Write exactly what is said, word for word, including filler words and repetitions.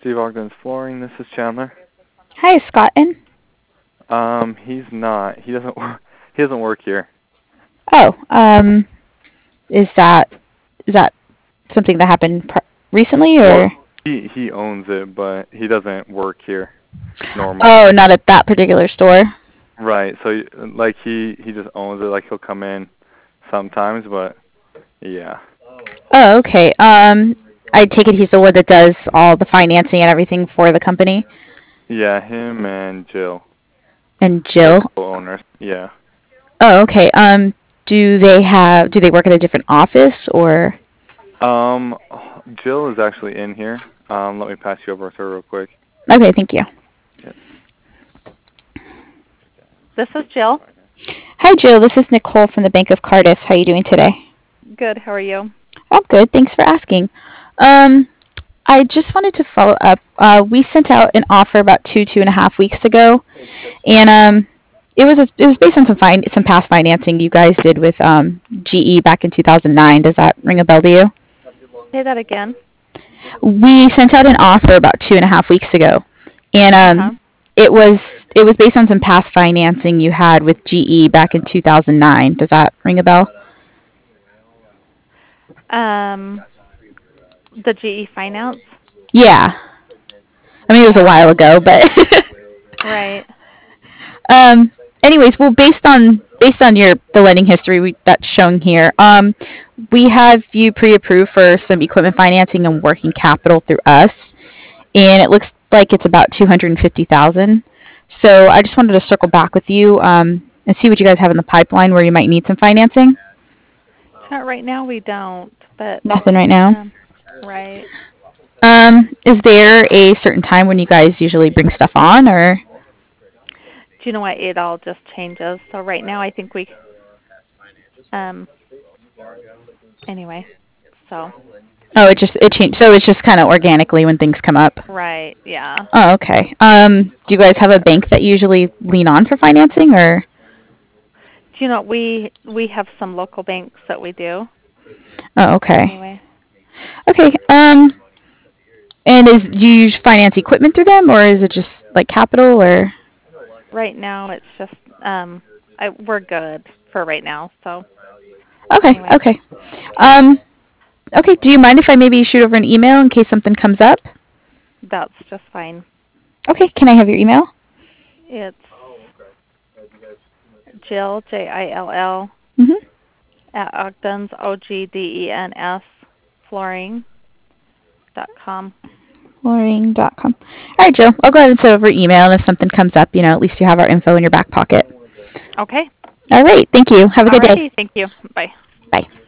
Steve Ogden's Flooring. This is Chandler. Hi, is Scott in? Um, he's not. He doesn't. wor- He doesn't work here. Oh, um, is that is that something that happened pr- recently, or? Well, he he owns it, but he doesn't work here normally. Oh, not at that particular store. Right. So, like, he he just owns it. Like, he'll come in sometimes, but yeah. Oh, okay. Um, I take it he's the one that does all the financing and everything for the company. Yeah, him and Jill. And They're Jill. co-owners. Yeah. Oh, okay. Um, do they have? Do they work at a different office, or? Um, Jill is actually in here. Um, let me pass you over to her real quick. Okay, thank you. Yeah. This is Jill. Hi, Jill. This is Nicole from the Bank of Cardiff. How are you doing today? Good. How are you? I'm good. Thanks for asking. Um, I just wanted to follow up. Uh, we sent out an offer about two, two and a half weeks ago, and um, it was a, it was based on some fin- some past financing you guys did with um, G E back in two thousand nine. Does that ring a bell to you? Say that again. We sent out an offer about two and a half weeks ago, and um, Uh-huh. it was it was based on some past financing you had with G E back in two thousand nine. Does that ring a bell? Um, the G E finance. Yeah. I mean, it was a Yeah. while ago, but Right. um. Anyways, well, based on based on your the lending history we, that's shown here, um, we have you pre-approved for some equipment financing and working capital through us, and it looks like it's about two hundred and fifty thousand. So I just wanted to circle back with you um, and see what you guys have in the pipeline where you might need some financing. Not right now. We don't. But Nothing right now. um, right. Um, is there a certain time when you guys usually bring stuff on, or? Do you know what? It all just changes. So right now, I think we. Um. Anyway. So. Oh, it just it changed. So it's just kind of organically when things come up. Right. Yeah. Oh, okay. Um, do you guys have a bank that you usually lean on for financing, or? Do you know we we have some local banks that we do. Oh, okay. Anyway. Okay. Um, and is do you use finance equipment through them, or is it just like capital, or? Right now, it's just um. I, we're good for right now. So. Okay. Anyway. Okay. Um. Okay. Do you mind if I maybe shoot over an email in case something comes up? That's just fine. Okay. Can I have your email? It's Jill, J I L L, Mhm. at Ogden's, O G D E N S, flooring dot com. Flooring dot com. All right, Joe. I'll go ahead and send over email, and if something comes up, you know, at least you have our info in your back pocket. Okay. All right. Thank you. Have a good day. Alrighty. Thank you. Bye. Bye.